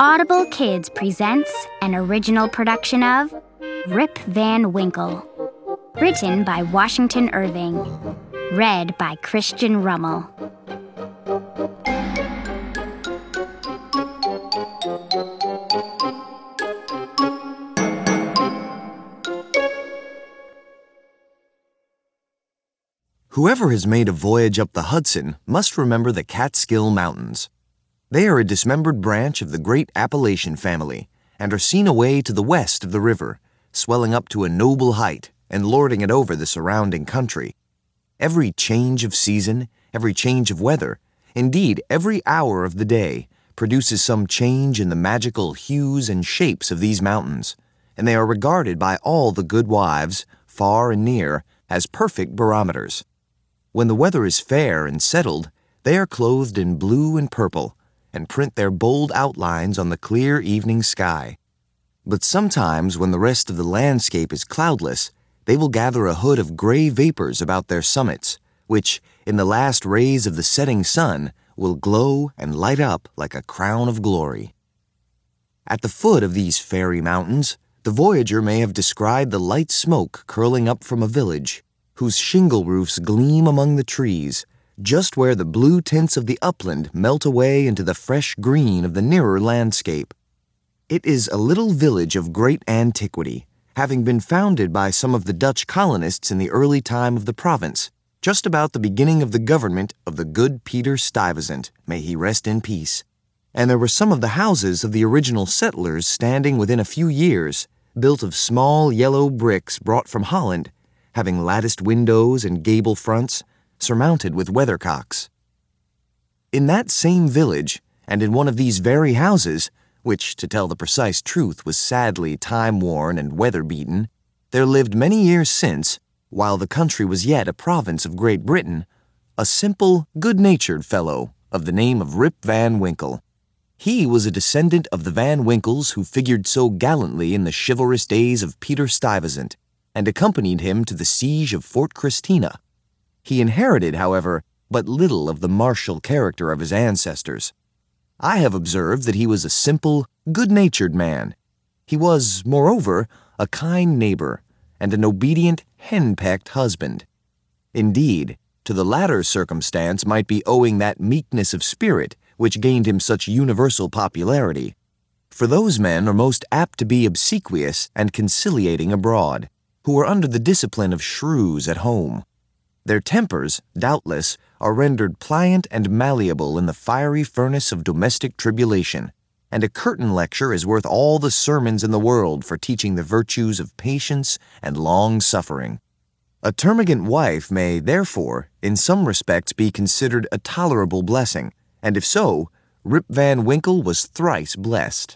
Audible Kids presents an original production of Rip Van Winkle. Written by Washington Irving. Read by Christian Rummel. Whoever has made a voyage up the Hudson must remember the Catskill Mountains. They are a dismembered branch of the great Appalachian family and are seen away to the west of the river, swelling up to a noble height and lording it over the surrounding country. Every change of season, every change of weather, indeed every hour of the day, produces some change in the magical hues and shapes of these mountains, and they are regarded by all the good wives, far and near, as perfect barometers. When the weather is fair and settled, they are clothed in blue and purple, and print their bold outlines on the clear evening sky. But sometimes when the rest of the landscape is cloudless, they will gather a hood of gray vapors about their summits, which, in the last rays of the setting sun, will glow and light up like a crown of glory. At the foot of these fairy mountains, the voyager may have descried the light smoke curling up from a village, whose shingle roofs gleam among the trees, just where the blue tints of the upland melt away into the fresh green of the nearer landscape. It is a little village of great antiquity, having been founded by some of the Dutch colonists in the early time of the province, just about the beginning of the government of the good Peter Stuyvesant, may he rest in peace. And there were some of the houses of the original settlers standing within a few years, built of small yellow bricks brought from Holland, having latticed windows and gable fronts, surmounted with weathercocks. In that same village, and in one of these very houses, which, to tell the precise truth, was sadly time-worn and weather-beaten, there lived many years since, while the country was yet a province of Great Britain, a simple, good-natured fellow of the name of Rip Van Winkle. He was a descendant of the Van Winkles who figured so gallantly in the chivalrous days of Peter Stuyvesant, and accompanied him to the siege of Fort Christina. He inherited, however, but little of the martial character of his ancestors. I have observed that he was a simple, good-natured man. He was, moreover, a kind neighbor, and an obedient, hen-pecked husband. Indeed, to the latter circumstance might be owing that meekness of spirit which gained him such universal popularity. For those men are most apt to be obsequious and conciliating abroad, who are under the discipline of shrews at home. Their tempers, doubtless, are rendered pliant and malleable in the fiery furnace of domestic tribulation, and a curtain lecture is worth all the sermons in the world for teaching the virtues of patience and long-suffering. A termagant wife may, therefore, in some respects be considered a tolerable blessing, and if so, Rip Van Winkle was thrice blessed.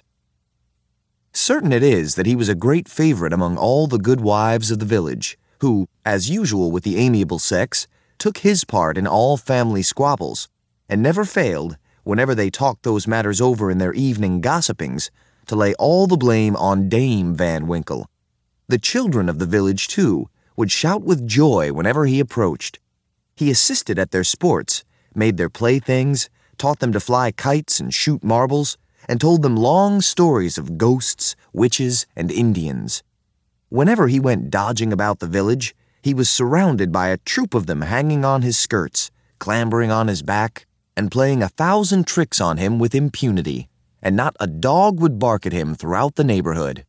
Certain it is that he was a great favorite among all the good wives of the village, who, as usual with the amiable sex, took his part in all family squabbles, and never failed, whenever they talked those matters over in their evening gossipings, to lay all the blame on Dame Van Winkle. The children of the village, too, would shout with joy whenever he approached. He assisted at their sports, made their playthings, taught them to fly kites and shoot marbles, and told them long stories of ghosts, witches, and Indians. Whenever he went dodging about the village, he was surrounded by a troop of them hanging on his skirts, clambering on his back, and playing 1,000 tricks on him with impunity, and not a dog would bark at him throughout the neighborhood.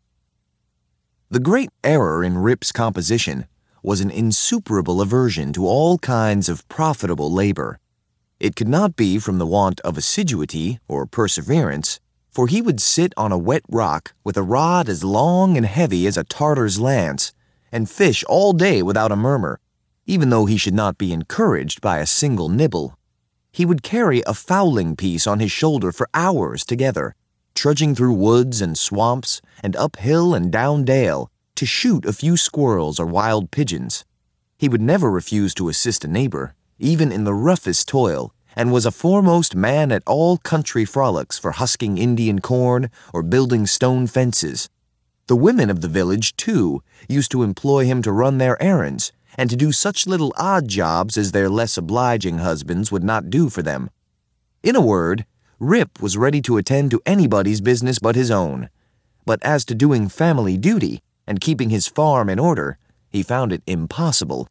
The great error in Rip's composition was an insuperable aversion to all kinds of profitable labor. It could not be from the want of assiduity or perseverance, for he would sit on a wet rock with a rod as long and heavy as a Tartar's lance, and fish all day without a murmur, even though he should not be encouraged by a single nibble. He would carry a fowling piece on his shoulder for hours together, trudging through woods and swamps and up hill and down dale to shoot a few squirrels or wild pigeons. He would never refuse to assist a neighbor, even in the roughest toil, and was a foremost man at all country frolics for husking Indian corn or building stone fences. The women of the village, too, used to employ him to run their errands and to do such little odd jobs as their less obliging husbands would not do for them. In a word, Rip was ready to attend to anybody's business but his own. But as to doing family duty and keeping his farm in order, he found it impossible.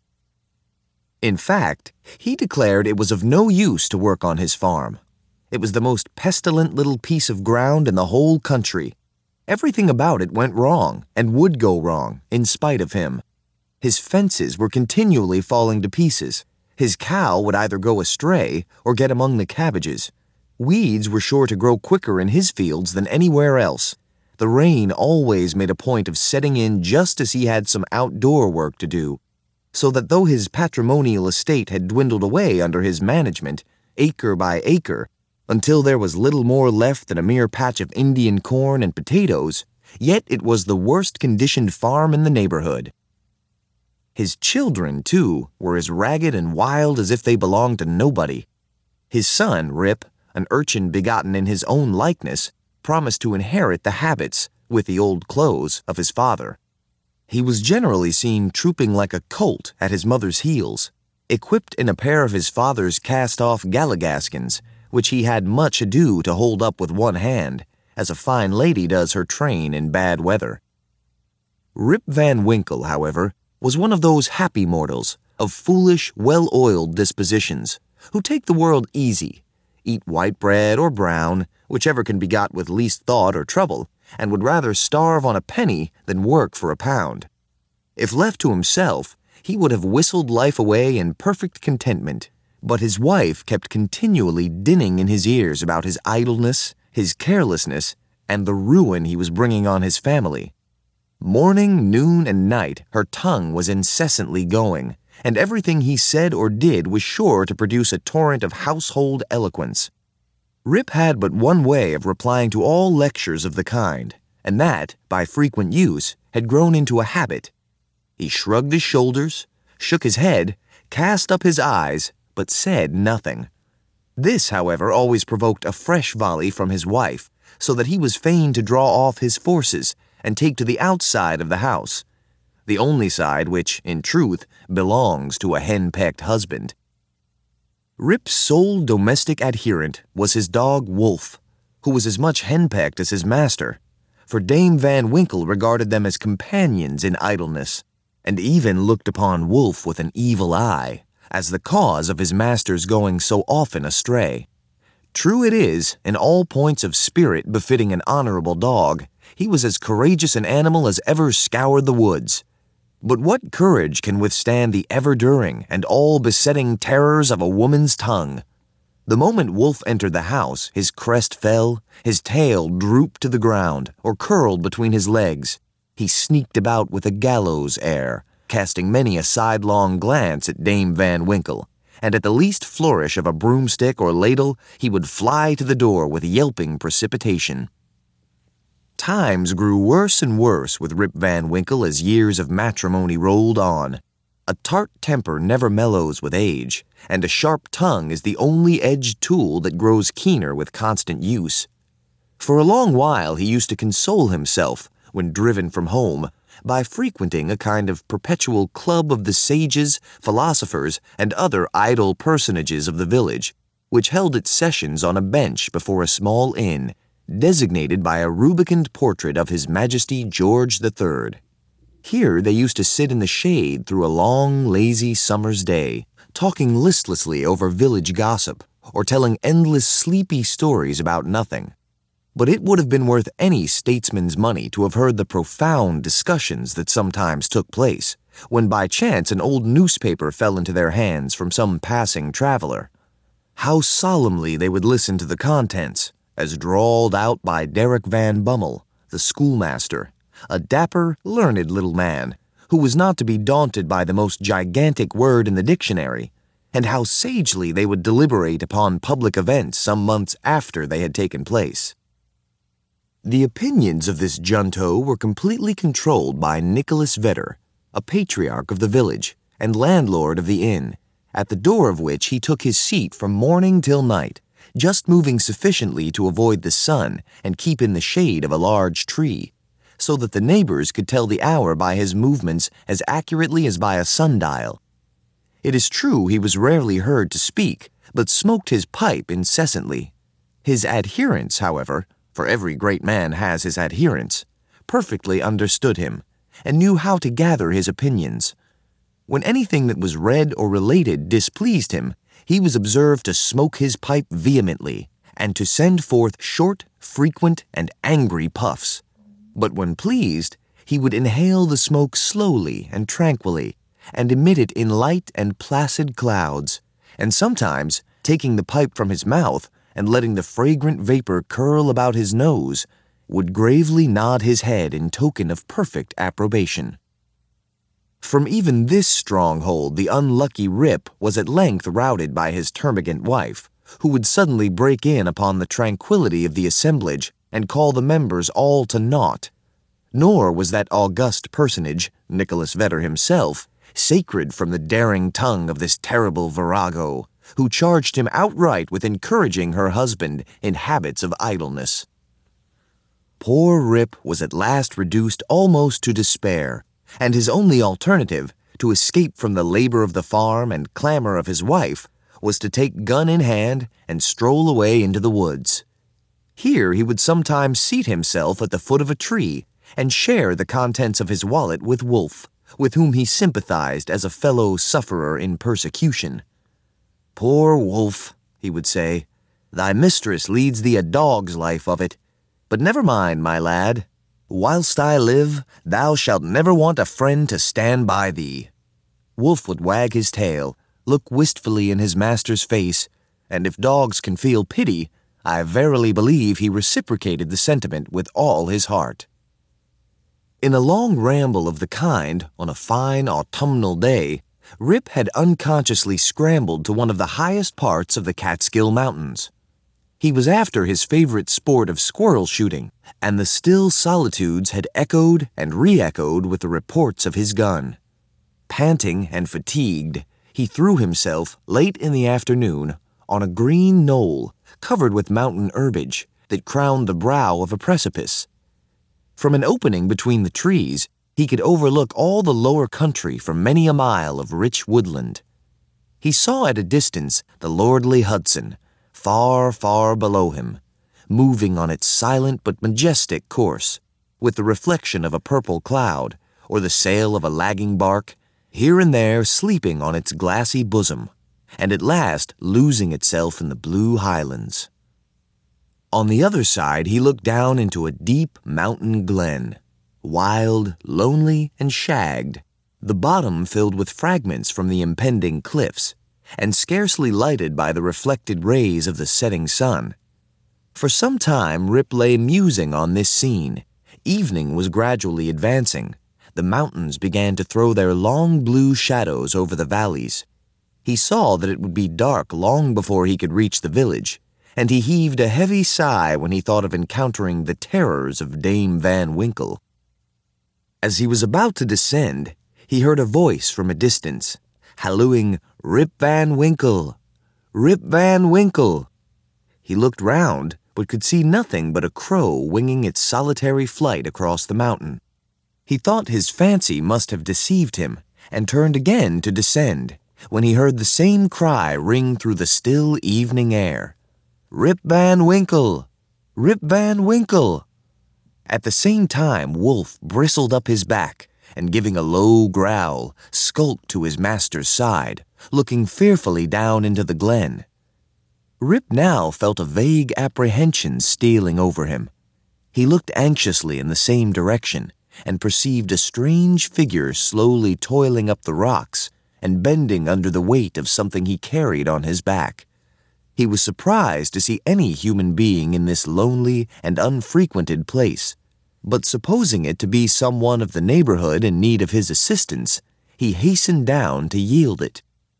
In fact, he declared it was of no use to work on his farm. It was the most pestilent little piece of ground in the whole country. Everything about it went wrong and would go wrong in spite of him. His fences were continually falling to pieces. His cow would either go astray or get among the cabbages. Weeds were sure to grow quicker in his fields than anywhere else. The rain always made a point of setting in just as he had some outdoor work to do, so that though his patrimonial estate had dwindled away under his management, acre by acre, until there was little more left than a mere patch of Indian corn and potatoes, yet it was the worst-conditioned farm in the neighborhood. His children, too, were as ragged and wild as if they belonged to nobody. His son, Rip, an urchin begotten in his own likeness, promised to inherit the habits, with the old clothes, of his father. He was generally seen trooping like a colt at his mother's heels, equipped in a pair of his father's cast-off galligaskins, which he had much ado to hold up with one hand, as a fine lady does her train in bad weather. Rip Van Winkle, however, was one of those happy mortals, of foolish, well-oiled dispositions, who take the world easy, eat white bread or brown, whichever can be got with least thought or trouble, and would rather starve on a penny than work for a pound. If left to himself, he would have whistled life away in perfect contentment, but his wife kept continually dinning in his ears about his idleness, his carelessness, and the ruin he was bringing on his family. Morning, noon, and night her tongue was incessantly going, and everything he said or did was sure to produce a torrent of household eloquence. Rip had but one way of replying to all lectures of the kind, and that, by frequent use, had grown into a habit. He shrugged his shoulders, shook his head, cast up his eyes, but said nothing. This, however, always provoked a fresh volley from his wife, so that he was fain to draw off his forces and take to the outside of the house, the only side which, in truth, belongs to a hen-pecked husband. Rip's sole domestic adherent was his dog Wolf, who was as much henpecked as his master, for Dame Van Winkle regarded them as companions in idleness, and even looked upon Wolf with an evil eye, as the cause of his master's going so often astray. True it is, in all points of spirit befitting an honorable dog, he was as courageous an animal as ever scoured the woods. But what courage can withstand the ever-during and all-besetting terrors of a woman's tongue? The moment Wolf entered the house, his crest fell, his tail drooped to the ground, or curled between his legs. He sneaked about with a gallows air, casting many a sidelong glance at Dame Van Winkle, and at the least flourish of a broomstick or ladle, he would fly to the door with yelping precipitation. Times grew worse and worse with Rip Van Winkle as years of matrimony rolled on. A tart temper never mellows with age, and a sharp tongue is the only edged tool that grows keener with constant use. For a long while he used to console himself, when driven from home, by frequenting a kind of perpetual club of the sages, philosophers, and other idle personages of the village, which held its sessions on a bench before a small inn, designated by a rubicund portrait of His Majesty George III. Here they used to sit in the shade through a long, lazy summer's day, talking listlessly over village gossip, or telling endless sleepy stories about nothing. But it would have been worth any statesman's money to have heard the profound discussions that sometimes took place, when by chance an old newspaper fell into their hands from some passing traveler. How solemnly they would listen to the contents, as drawled out by Derrick Van Bummel, the schoolmaster, a dapper, learned little man, who was not to be daunted by the most gigantic word in the dictionary, and how sagely they would deliberate upon public events some months after they had taken place. The opinions of this junto were completely controlled by Nicholas Vedder, a patriarch of the village and landlord of the inn, at the door of which he took his seat from morning till night, just moving sufficiently to avoid the sun and keep in the shade of a large tree, so that the neighbors could tell the hour by his movements as accurately as by a sundial. It is true he was rarely heard to speak, but smoked his pipe incessantly. His adherents, however, for every great man has his adherents, perfectly understood him and knew how to gather his opinions. When anything that was read or related displeased him, he was observed to smoke his pipe vehemently and to send forth short, frequent, and angry puffs. But when pleased, he would inhale the smoke slowly and tranquilly, and emit it in light and placid clouds, and sometimes, taking the pipe from his mouth and letting the fragrant vapor curl about his nose, would gravely nod his head in token of perfect approbation. From even this stronghold the unlucky Rip was at length routed by his termagant wife, who would suddenly break in upon the tranquillity of the assemblage and call the members all to naught. Nor was that august personage, Nicholas Vedder himself, sacred from the daring tongue of this terrible virago, who charged him outright with encouraging her husband in habits of idleness. Poor Rip was at last reduced almost to despair, and his only alternative, to escape from the labor of the farm and clamor of his wife, was to take gun in hand and stroll away into the woods. Here he would sometimes seat himself at the foot of a tree and share the contents of his wallet with Wolf, with whom he sympathized as a fellow sufferer in persecution. "Poor Wolf," he would say, "thy mistress leads thee a dog's life of it. But never mind, my lad. Whilst I live, thou shalt never want a friend to stand by thee." Wolf would wag his tail, look wistfully in his master's face, and if dogs can feel pity, I verily believe he reciprocated the sentiment with all his heart. In a long ramble of the kind, on a fine autumnal day, Rip had unconsciously scrambled to one of the highest parts of the Catskill Mountains. He was after his favorite sport of squirrel shooting, and the still solitudes had echoed and re-echoed with the reports of his gun. Panting and fatigued, he threw himself, late in the afternoon, on a green knoll covered with mountain herbage that crowned the brow of a precipice. From an opening between the trees, he could overlook all the lower country for many a mile of rich woodland. He saw at a distance the lordly Hudson, far, far below him, moving on its silent but majestic course, with the reflection of a purple cloud, or the sail of a lagging bark, here and there sleeping on its glassy bosom, and at last losing itself in the blue highlands. On the other side he looked down into a deep mountain glen, wild, lonely, and shagged, the bottom filled with fragments from the impending cliffs, and scarcely lighted by the reflected rays of the setting sun. For some time Rip lay musing on this scene. Evening was gradually advancing. The mountains began to throw their long blue shadows over the valleys. He saw that it would be dark long before he could reach the village, and he heaved a heavy sigh when he thought of encountering the terrors of Dame Van Winkle. As he was about to descend, he heard a voice from a distance, hallooing, "Rip Van Winkle! Rip Van Winkle!" He looked round, but could see nothing but a crow winging its solitary flight across the mountain. He thought his fancy must have deceived him, and turned again to descend, when he heard the same cry ring through the still evening air. "Rip Van Winkle! Rip Van Winkle!" At the same time Wolf bristled up his back, and giving a low growl, skulked to his master's side, looking fearfully down into the glen. Rip now felt a vague apprehension stealing over him. He looked anxiously in the same direction, and perceived a strange figure slowly toiling up the rocks and bending under the weight of something he carried on his back. He was surprised to see any human being in this lonely and unfrequented place, but supposing it to be someone of the neighborhood in need of his assistance, he hastened down to yield it.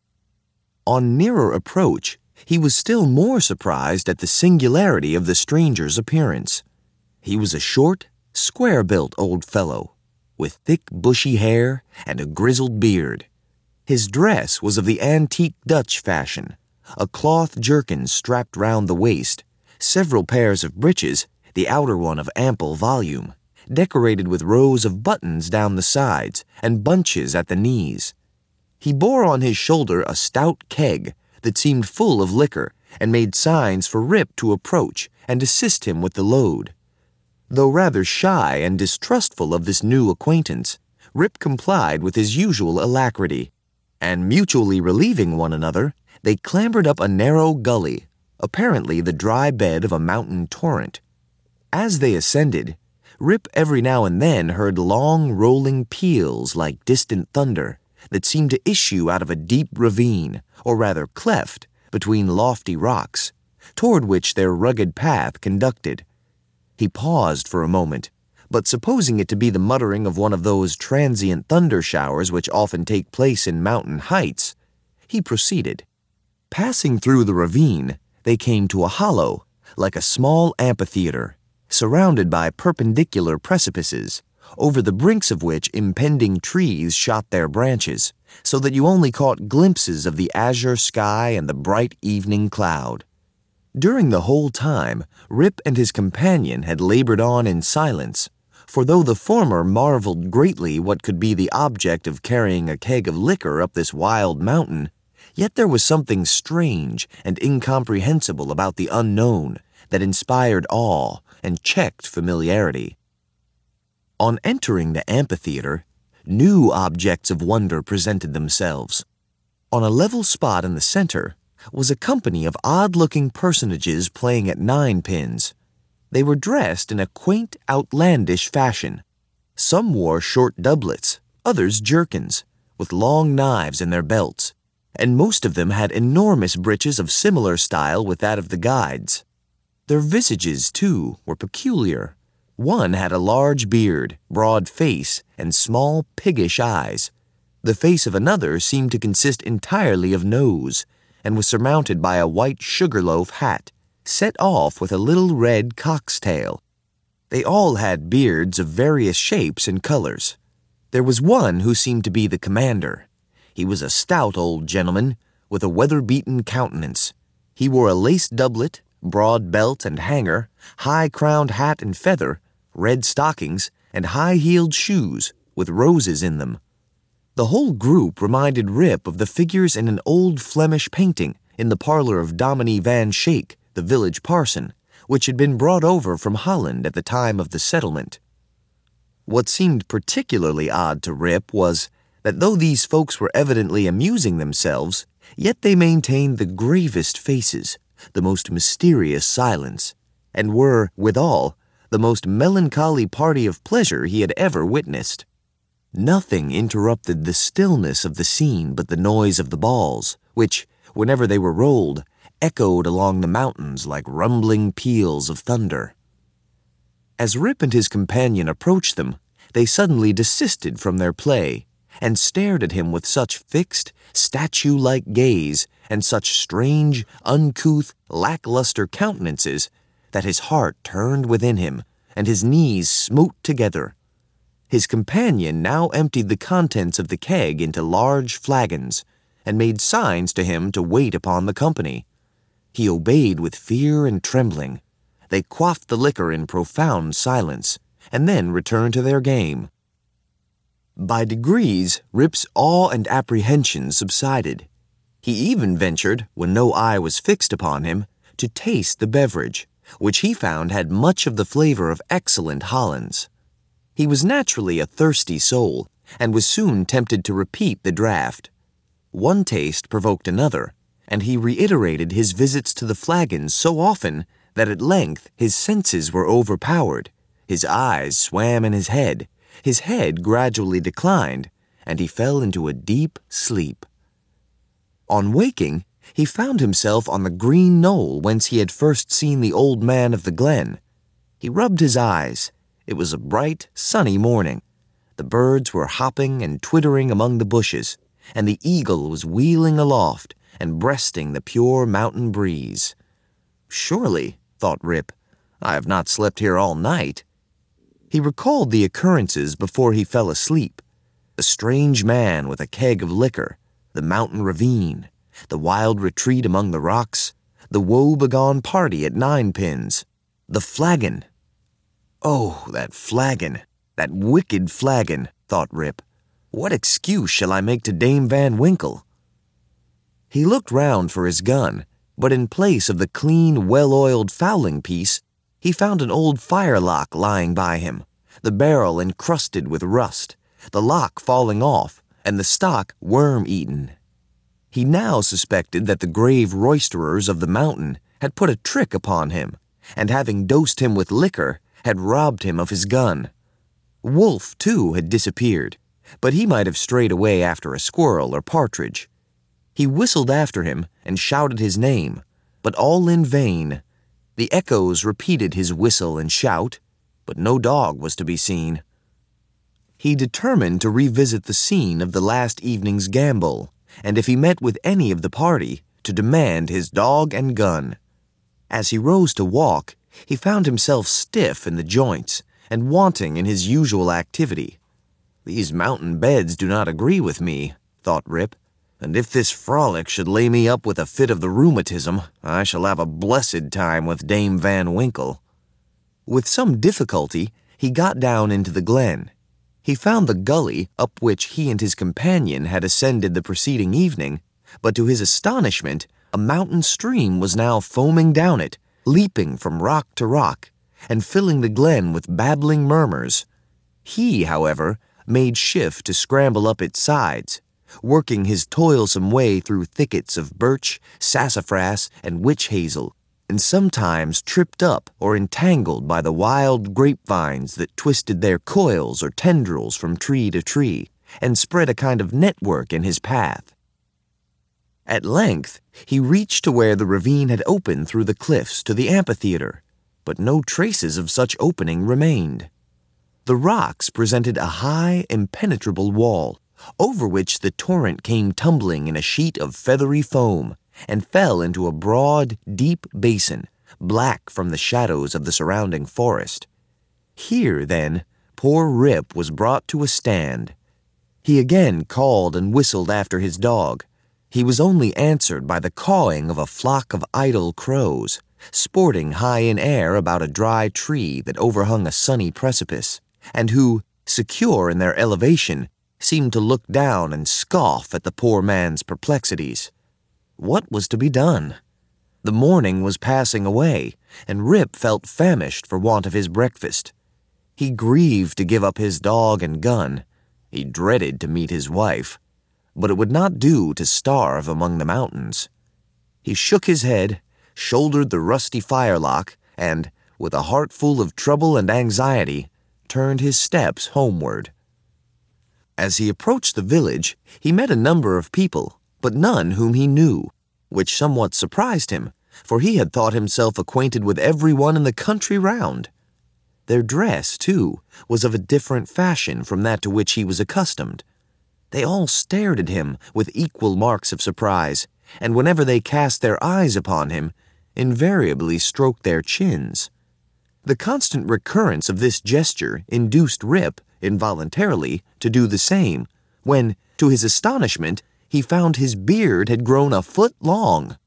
On nearer approach, he was still more surprised at the singularity of the stranger's appearance. He was a short, square-built old fellow, with thick bushy hair and a grizzled beard. His dress was of the antique Dutch fashion, a cloth jerkin strapped round the waist, several pairs of breeches, the outer one of ample volume, decorated with rows of buttons down the sides and bunches at the knees. He bore on his shoulder a stout keg that seemed full of liquor and made signs for Rip to approach and assist him with the load. Though rather shy and distrustful of this new acquaintance, Rip complied with his usual alacrity, and mutually relieving one another, they clambered up a narrow gully, apparently the dry bed of a mountain torrent. As they ascended, Rip every now and then heard long rolling peals like distant thunder that seemed to issue out of a deep ravine, or rather cleft, between lofty rocks, toward which their rugged path conducted. He paused for a moment, but supposing it to be the muttering of one of those transient thunder showers which often take place in mountain heights, he proceeded. Passing through the ravine, they came to a hollow, like a small amphitheater, surrounded by perpendicular precipices, over the brinks of which impending trees shot their branches, so that you only caught glimpses of the azure sky and the bright evening cloud. During the whole time, Rip and his companion had labored on in silence, for though the former marveled greatly what could be the object of carrying a keg of liquor up this wild mountain, yet there was something strange and incomprehensible about the unknown that inspired awe and checked familiarity. On entering the amphitheater, new objects of wonder presented themselves. On a level spot in the center was a company of odd-looking personages playing at ninepins. They were dressed in a quaint, outlandish fashion. Some wore short doublets, others jerkins, with long knives in their belts, and most of them had enormous breeches of similar style with that of the guides. Their visages, too, were peculiar. One had a large beard, broad face, and small, piggish eyes. The face of another seemed to consist entirely of nose, and was surmounted by a white sugarloaf hat, set off with a little red cock's tail. They all had beards of various shapes and colors. There was one who seemed to be the commander. He was a stout old gentleman, with a weather-beaten countenance. He wore a lace doublet, broad belt and hanger, high-crowned hat and feather, red stockings, and high-heeled shoes, with roses in them. The whole group reminded Rip of the figures in an old Flemish painting in the parlor of Dominie Van Shake, the village parson, which had been brought over from Holland at the time of the settlement. What seemed particularly odd to Rip was that though these folks were evidently amusing themselves, yet they maintained the gravest faces, the most mysterious silence, and were, withal, the most melancholy party of pleasure he had ever witnessed. Nothing interrupted the stillness of the scene but the noise of the balls, which, whenever they were rolled, echoed along the mountains like rumbling peals of thunder. As Rip and his companion approached them, they suddenly desisted from their play, and stared at him with such fixed, statue-like gaze, and such strange, uncouth, lackluster countenances, that his heart turned within him, and his knees smote together. His companion now emptied the contents of the keg into large flagons, and made signs to him to wait upon the company. He obeyed with fear and trembling. They quaffed the liquor in profound silence, and then returned to their game. By degrees, Rip's awe and apprehension subsided. He even ventured, when no eye was fixed upon him, to taste the beverage, which he found had much of the flavor of excellent Hollands. He was naturally a thirsty soul, and was soon tempted to repeat the draught. One taste provoked another, and he reiterated his visits to the flagons so often that at length his senses were overpowered, his eyes swam in his head gradually declined, and he fell into a deep sleep. On waking, he found himself on the green knoll whence he had first seen the old man of the glen. He rubbed his eyes. It was a bright, sunny morning. The birds were hopping and twittering among the bushes, and the eagle was wheeling aloft and breasting the pure mountain breeze. Surely, thought Rip, I have not slept here all night. He recalled the occurrences before he fell asleep. The strange man with a keg of liquor, the mountain ravine, the wild retreat among the rocks, the woe-begone party at ninepins, the flagon. Oh, that flagon, that wicked flagon, thought Rip. What excuse shall I make to Dame Van Winkle? He looked round for his gun, But in place of the clean, well-oiled fowling piece, he found an old firelock lying by him, the barrel encrusted with rust, the lock falling off, and the stock worm-eaten. He now suspected that the grave roisterers of the mountain had put a trick upon him, and having dosed him with liquor, had robbed him of his gun. Wolf, too, had disappeared, but he might have strayed away after a squirrel or partridge. He whistled after him and shouted his name, but all in vain. The echoes repeated his whistle and shout, but no dog was to be seen. He determined to revisit the scene of the last evening's gambol, and if he met with any of the party, to demand his dog and gun. As he rose to walk, he found himself stiff in the joints and wanting in his usual activity. "These mountain beds do not agree with me," thought Rip, "and if this frolic should lay me up with a fit of the rheumatism, I shall have a blessed time with Dame Van Winkle." With some difficulty, he got down into the glen. He found the gully up which he and his companion had ascended the preceding evening, but to his astonishment, a mountain stream was now foaming down it, leaping from rock to rock, and filling the glen with babbling murmurs. He, however, made shift to scramble up its sides, working his toilsome way through thickets of birch, sassafras, and witch hazel, and sometimes tripped up or entangled by the wild grapevines that twisted their coils or tendrils from tree to tree, and spread a kind of network in his path. At length, he reached to where the ravine had opened through the cliffs to the amphitheater, but no traces of such opening remained. The rocks presented a high, impenetrable wall, over which the torrent came tumbling in a sheet of feathery foam, and fell into a broad, deep basin, black from the shadows of the surrounding forest. Here, then, poor Rip was brought to a stand. He again called and whistled after his dog. He was only answered by the cawing of a flock of idle crows, sporting high in air about a dry tree that overhung a sunny precipice, and who, secure in their elevation, seemed to look down and scoff at the poor man's perplexities. What was to be done? The morning was passing away, and Rip felt famished for want of his breakfast. He grieved to give up his dog and gun. He dreaded to meet his wife, but it would not do to starve among the mountains. He shook his head, shouldered the rusty firelock, and, with a heart full of trouble and anxiety, turned his steps homeward. As he approached the village, he met a number of people, but none whom he knew, which somewhat surprised him, for he had thought himself acquainted with everyone in the country round. Their dress, too, was of a different fashion from that to which he was accustomed. They all stared at him with equal marks of surprise, and whenever they cast their eyes upon him, invariably stroked their chins. The constant recurrence of this gesture induced Rip, involuntarily, to do the same, when, to his astonishment, he found his beard had grown a foot long.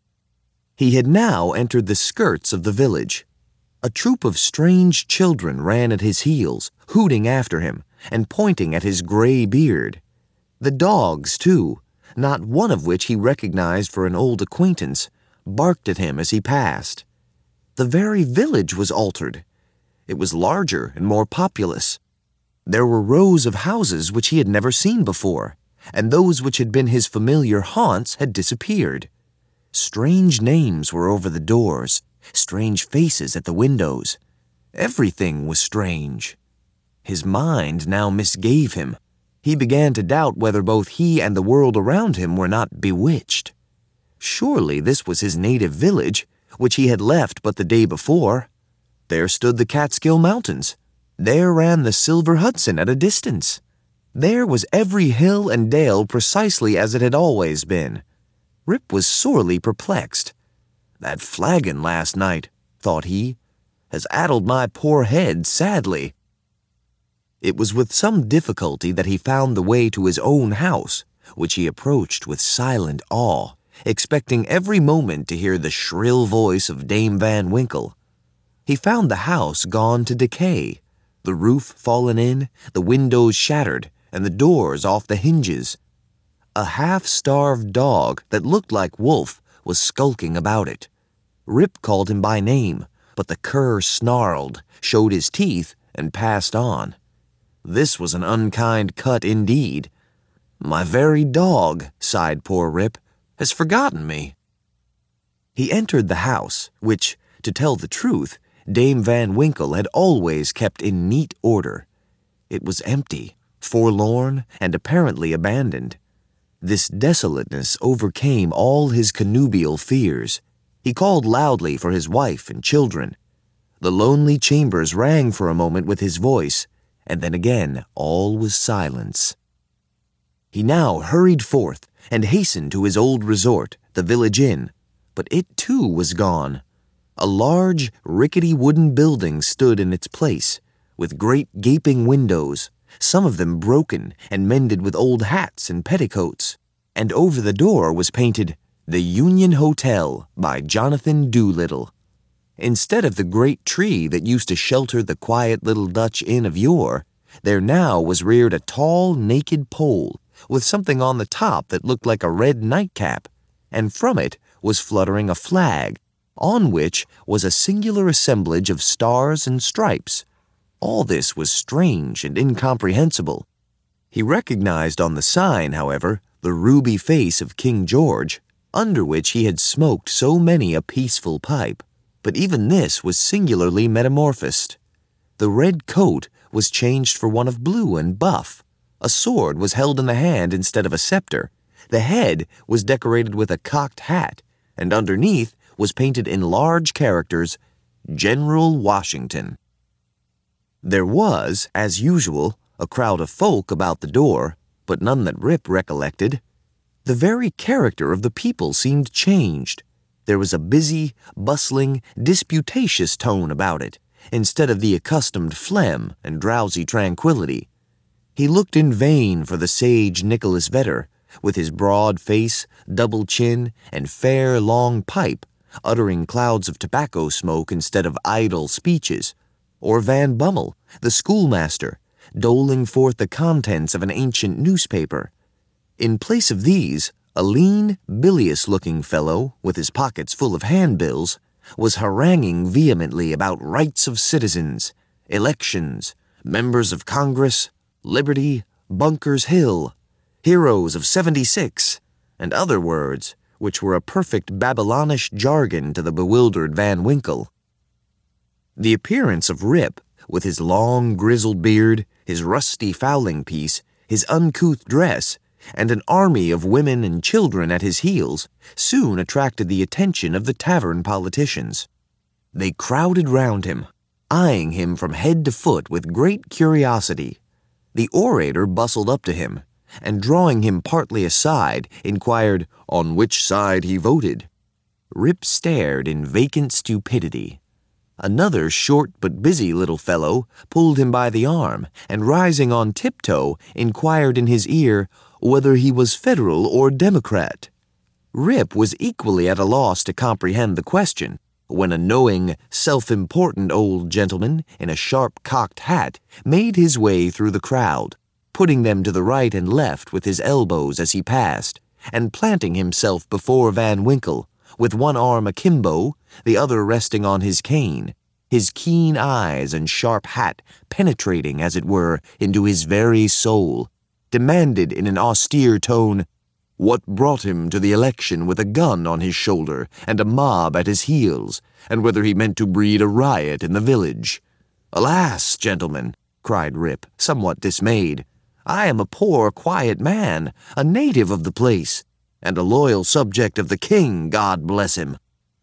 He had now entered the skirts of the village. A troop of strange children ran at his heels, hooting after him, and pointing at his gray beard. The dogs, too, not one of which he recognized for an old acquaintance, barked at him as he passed. The very village was altered. It was larger and more populous. There were rows of houses which he had never seen before, and those which had been his familiar haunts had disappeared. Strange names were over the doors, strange faces at the windows. Everything was strange. His mind now misgave him. He began to doubt whether both he and the world around him were not bewitched. Surely this was his native village, which he had left but the day before. There stood the Catskill Mountains. There ran the Silver Hudson at a distance. There was every hill and dale precisely as it had always been. Rip was sorely perplexed. That flagon last night, thought he, has addled my poor head sadly. It was with some difficulty that he found the way to his own house, which he approached with silent awe, expecting every moment to hear the shrill voice of Dame Van Winkle. He found the house gone to decay, the roof fallen in, the windows shattered, and the doors off the hinges. A half-starved dog that looked like Wolf was skulking about it. Rip called him by name, but the cur snarled, showed his teeth, and passed on. This was an unkind cut indeed. "My very dog," sighed poor Rip, "has forgotten me." He entered the house, which, to tell the truth, Dame Van Winkle had always kept in neat order. It was empty, forlorn, and apparently abandoned. This desolateness overcame all his connubial fears. He called loudly for his wife and children. The lonely chambers rang for a moment with his voice, and then again all was silence. He now hurried forth and hastened to his old resort, the village inn, but it too was gone. A large, rickety wooden building stood in its place, with great gaping windows, some of them broken and mended with old hats and petticoats, and over the door was painted, "The Union Hotel by Jonathan Doolittle." Instead of the great tree that used to shelter the quiet little Dutch inn of yore, there now was reared a tall, naked pole, with something on the top that looked like a red nightcap, and from it was fluttering a flag, on which was a singular assemblage of stars and stripes. All this was strange and incomprehensible. He recognized on the sign, however, the ruby face of King George, under which he had smoked so many a peaceful pipe, but even this was singularly metamorphosed. The red coat was changed for one of blue and buff. A sword was held in the hand instead of a scepter. The head was decorated with a cocked hat, and underneath was painted in large characters, "General Washington." There was, as usual, a crowd of folk about the door, but none that Rip recollected. The very character of the people seemed changed. There was a busy, bustling, disputatious tone about it, instead of the accustomed phlegm and drowsy tranquility. He looked in vain for the sage Nicholas Vedder, with his broad face, double chin, and fair long pipe, uttering clouds of tobacco smoke instead of idle speeches, or Van Bummel, the schoolmaster, doling forth the contents of an ancient newspaper. In place of these, a lean, bilious-looking fellow, with his pockets full of handbills, was haranguing vehemently about rights of citizens, elections, members of Congress, liberty, Bunker's Hill, heroes of '76, and other words which were a perfect Babylonish jargon to the bewildered Van Winkle. The appearance of Rip, with his long grizzled beard, his rusty fowling piece, his uncouth dress, and an army of women and children at his heels, soon attracted the attention of the tavern politicians. They crowded round him, eyeing him from head to foot with great curiosity. The orator bustled up to him, and drawing him partly aside, inquired on which side he voted. Rip stared in vacant stupidity. Another short but busy little fellow pulled him by the arm, and rising on tiptoe, inquired in his ear whether he was Federal or Democrat. Rip was equally at a loss to comprehend the question, when a knowing, self-important old gentleman in a sharp cocked hat made his way through the crowd, putting them to the right and left with his elbows as he passed, and planting himself before Van Winkle, with one arm akimbo, the other resting on his cane, his keen eyes and sharp hat penetrating, as it were, into his very soul, demanded in an austere tone, what brought him to the election with a gun on his shoulder and a mob at his heels, and whether he meant to breed a riot in the village. "Alas, gentlemen," cried Rip, somewhat dismayed, "I am a poor, quiet man, a native of the place, and a loyal subject of the king, God bless him."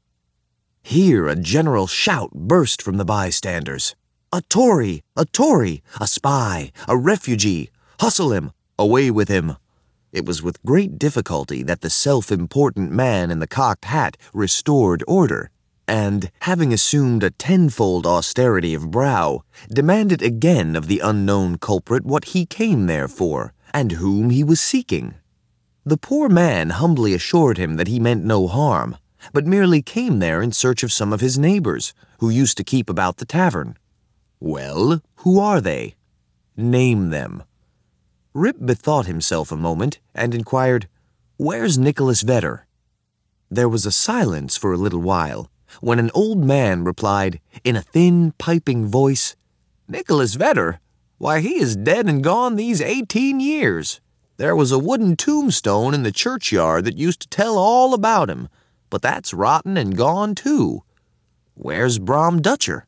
Here a general shout burst from the bystanders. "A Tory! A Tory! A spy! A refugee! Hustle him! Away with him!" It was with great difficulty that the self-important man in the cocked hat restored order, and, having assumed a tenfold austerity of brow, demanded again of the unknown culprit what he came there for, and whom he was seeking. The poor man humbly assured him that he meant no harm, but merely came there in search of some of his neighbors, who used to keep about the tavern. "Well, who are they?" "Name them." Rip bethought himself a moment, and inquired, "Where's Nicholas Vedder?" There was a silence for a little while, when an old man replied in a thin, piping voice, "Nicholas Vedder? Why, he is dead and gone these 18 years. There was a wooden tombstone in the churchyard that used to tell all about him, but that's rotten and gone too. Where's Bram Dutcher?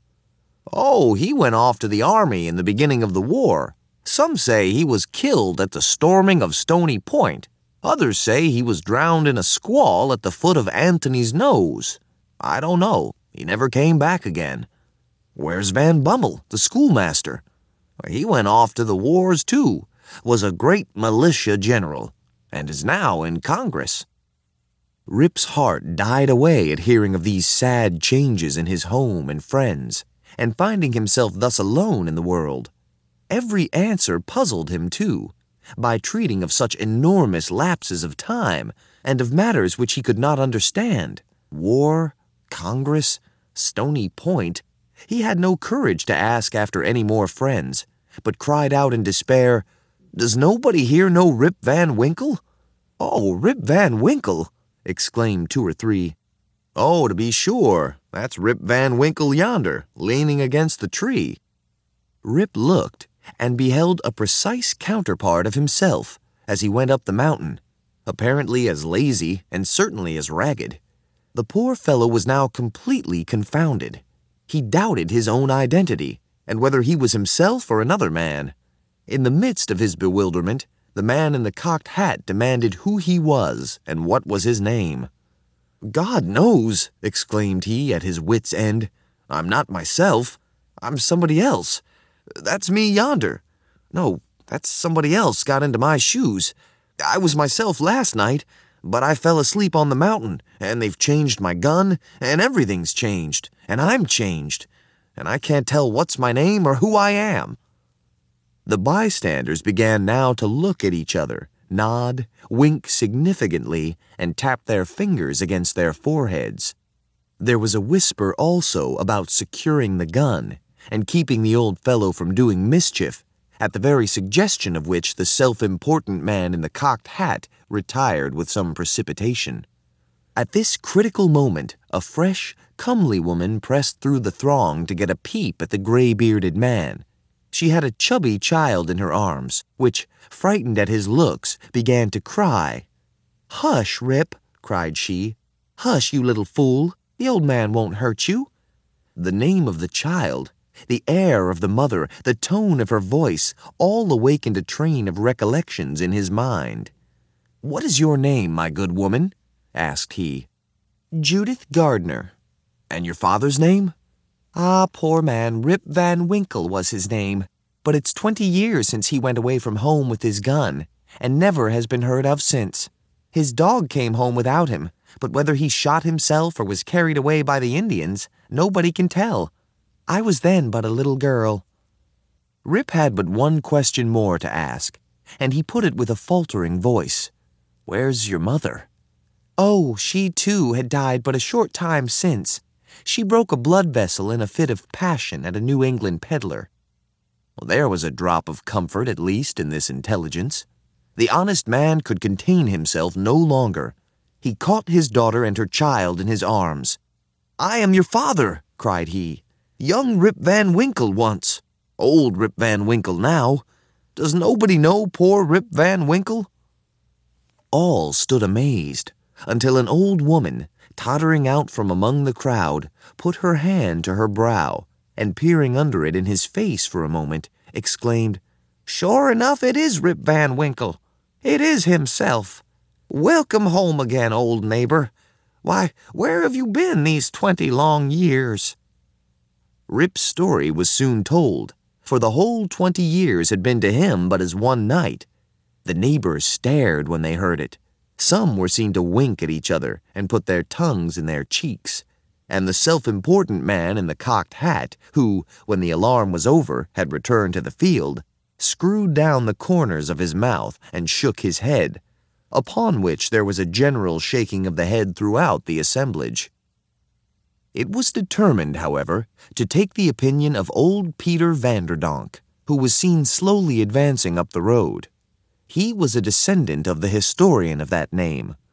Oh, he went off to the army in the beginning of the war. Some say he was killed at the storming of Stony Point. Others say he was drowned in a squall at the foot of Anthony's Nose. I don't know. He never came back again. Where's Van Bummel, the schoolmaster? He went off to the wars too, was a great militia general, and is now in Congress." Rip's heart died away at hearing of these sad changes in his home and friends, and finding himself thus alone in the world. Every answer puzzled him too, by treating of such enormous lapses of time and of matters which he could not understand. War, Congress, Stony Point. He had no courage to ask after any more friends, but cried out in despair, "Does nobody here know Rip Van Winkle?" "Oh, Rip Van Winkle!" exclaimed 2 or 3. "Oh, to be sure, that's Rip Van Winkle yonder, leaning against the tree." Rip looked and beheld a precise counterpart of himself as he went up the mountain, apparently as lazy and certainly as ragged. The poor fellow was now completely confounded. He doubted his own identity, and whether he was himself or another man. In the midst of his bewilderment, the man in the cocked hat demanded who he was and what was his name. "God knows," exclaimed he at his wit's end. "I'm not myself. I'm somebody else. That's me yonder. No, that's somebody else got into my shoes. I was myself last night, but I fell asleep on the mountain, and they've changed my gun, and everything's changed, and I'm changed, and I can't tell what's my name or who I am." The bystanders began now to look at each other, nod, wink significantly, and tap their fingers against their foreheads. There was a whisper also about securing the gun and keeping the old fellow from doing mischief, at the very suggestion of which the self-important man in the cocked hat retired with some precipitation. At this critical moment, a fresh, comely woman pressed through the throng to get a peep at the gray-bearded man. She had a chubby child in her arms, which, frightened at his looks, began to cry. "Hush, Rip," cried she. "Hush, you little fool. The old man won't hurt you." The name of the child, the air of the mother, the tone of her voice, all awakened a train of recollections in his mind. "What is your name, my good woman?" asked he. "Judith Gardner." "And your father's name?" "Ah, poor man, Rip Van Winkle was his name, but it's 20 years since he went away from home with his gun, and never has been heard of since. His dog came home without him, but whether he shot himself or was carried away by the Indians, nobody can tell. I was then but a little girl." Rip had but one question more to ask, and he put it with a faltering voice. "Where's your mother?" "Oh, she too had died but a short time since. She broke a blood vessel in a fit of passion at a New England peddler." Well, there was a drop of comfort, at least, in this intelligence. The honest man could contain himself no longer. He caught his daughter and her child in his arms. "I am your father," cried he. "Young Rip Van Winkle once. Old Rip Van Winkle now. Does nobody know poor Rip Van Winkle?" All stood amazed, until an old woman, tottering out from among the crowd, put her hand to her brow, and peering under it in his face for a moment, exclaimed, "Sure enough it is Rip Van Winkle. It is himself. Welcome home again, old neighbor. Why, where have you been these 20 long years?" Rip's story was soon told, for the whole 20 years had been to him but as one night. The neighbors stared when they heard it. Some were seen to wink at each other and put their tongues in their cheeks, and the self-important man in the cocked hat, who, when the alarm was over, had returned to the field, screwed down the corners of his mouth and shook his head, upon which there was a general shaking of the head throughout the assemblage. It was determined, however, to take the opinion of old Peter Vanderdonk, who was seen slowly advancing up the road. He was a descendant of the historian of that name,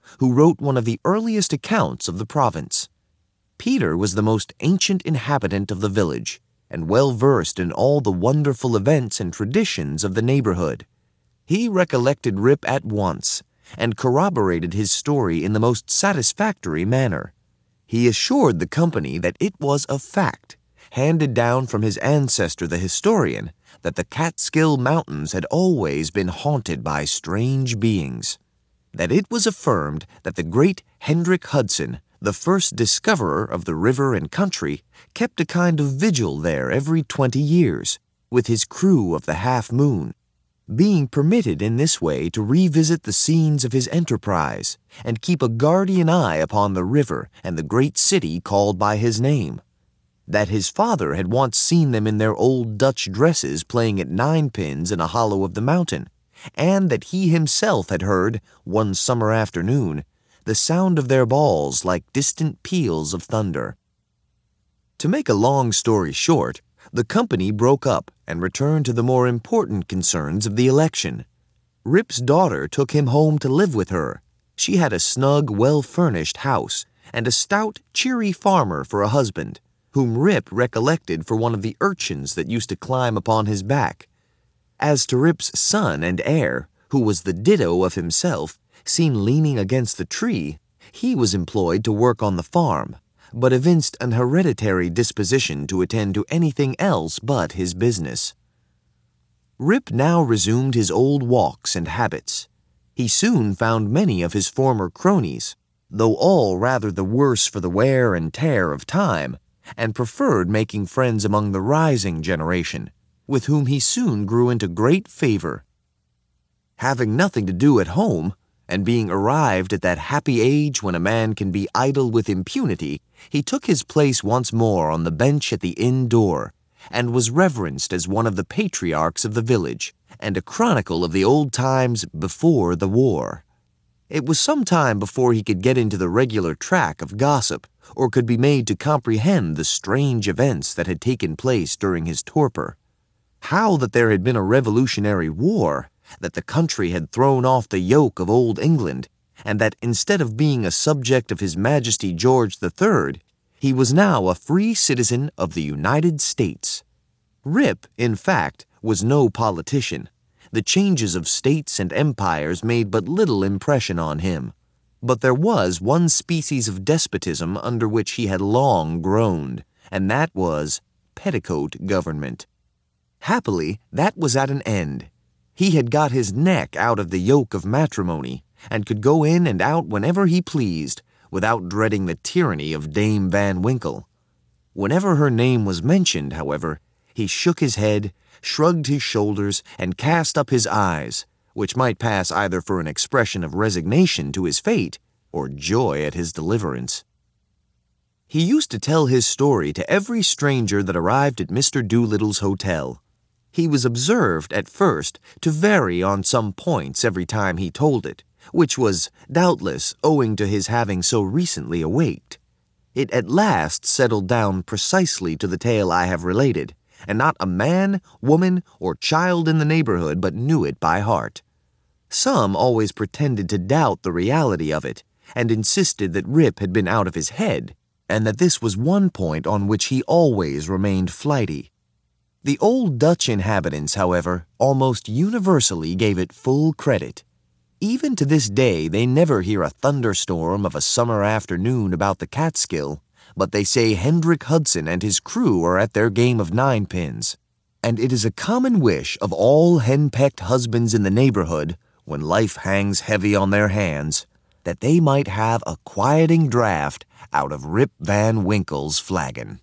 who wrote one of the earliest accounts of the province. Peter was the most ancient inhabitant of the village, and well versed in all the wonderful events and traditions of the neighborhood. He recollected Rip at once, and corroborated his story in the most satisfactory manner. He assured the company that it was a fact, handed down from his ancestor the historian, that the Catskill Mountains had always been haunted by strange beings. That it was affirmed that the great Hendrik Hudson, the first discoverer of the river and country, kept a kind of vigil there every 20 years, with his crew of the Half Moon, being permitted in this way to revisit the scenes of his enterprise and keep a guardian eye upon the river and the great city called by his name. That his father had once seen them in their old Dutch dresses playing at ninepins in a hollow of the mountain, and that he himself had heard, one summer afternoon, the sound of their balls like distant peals of thunder. To make a long story short, the company broke up and returned to the more important concerns of the election. Rip's daughter took him home to live with her. She had a snug, well-furnished house, and a stout, cheery farmer for a husband, whom Rip recollected for one of the urchins that used to climb upon his back. As to Rip's son and heir, who was the ditto of himself, seen leaning against the tree, he was employed to work on the farm, but evinced an hereditary disposition to attend to anything else but his business. Rip now resumed his old walks and habits. He soon found many of his former cronies, though all rather the worse for the wear and tear of time, and preferred making friends among the rising generation, with whom he soon grew into great favor. Having nothing to do at home, and being arrived at that happy age when a man can be idle with impunity, he took his place once more on the bench at the inn door, and was reverenced as one of the patriarchs of the village, and a chronicle of the old times before the war. It was some time before he could get into the regular track of gossip, or could be made to comprehend the strange events that had taken place during his torpor. How that there had been a Revolutionary War, that the country had thrown off the yoke of old England, and that instead of being a subject of His Majesty George III, he was now a free citizen of the United States. Rip, in fact, was no politician. The changes of states and empires made but little impression on him. But there was one species of despotism under which he had long groaned, and that was petticoat government. Happily, that was at an end. He had got his neck out of the yoke of matrimony, and could go in and out whenever he pleased, without dreading the tyranny of Dame Van Winkle. Whenever her name was mentioned, however, he shook his head, shrugged his shoulders, and cast up his eyes, which might pass either for an expression of resignation to his fate or joy at his deliverance. He used to tell his story to every stranger that arrived at Mr. Doolittle's hotel. He was observed, at first, to vary on some points every time he told it, which was, doubtless, owing to his having so recently awaked. It at last settled down precisely to the tale I have related, and not a man, woman, or child in the neighborhood but knew it by heart. Some always pretended to doubt the reality of it, and insisted that Rip had been out of his head, and that this was one point on which he always remained flighty. The old Dutch inhabitants, however, almost universally gave it full credit. Even to this day they never hear a thunderstorm of a summer afternoon about the Catskill, but they say Hendrik Hudson and his crew are at their game of ninepins. And it is a common wish of all henpecked husbands in the neighborhood, when life hangs heavy on their hands, that they might have a quieting draught out of Rip Van Winkle's flagon.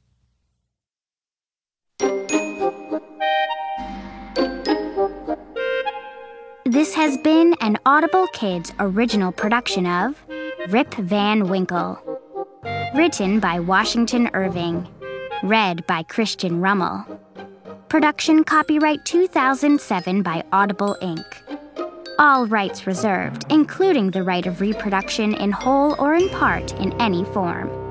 This has been an Audible Kids original production of Rip Van Winkle. Written by Washington Irving. Read by Christian Rummel. Production copyright 2007 by Audible Inc. All rights reserved, including the right of reproduction in whole or in part in any form.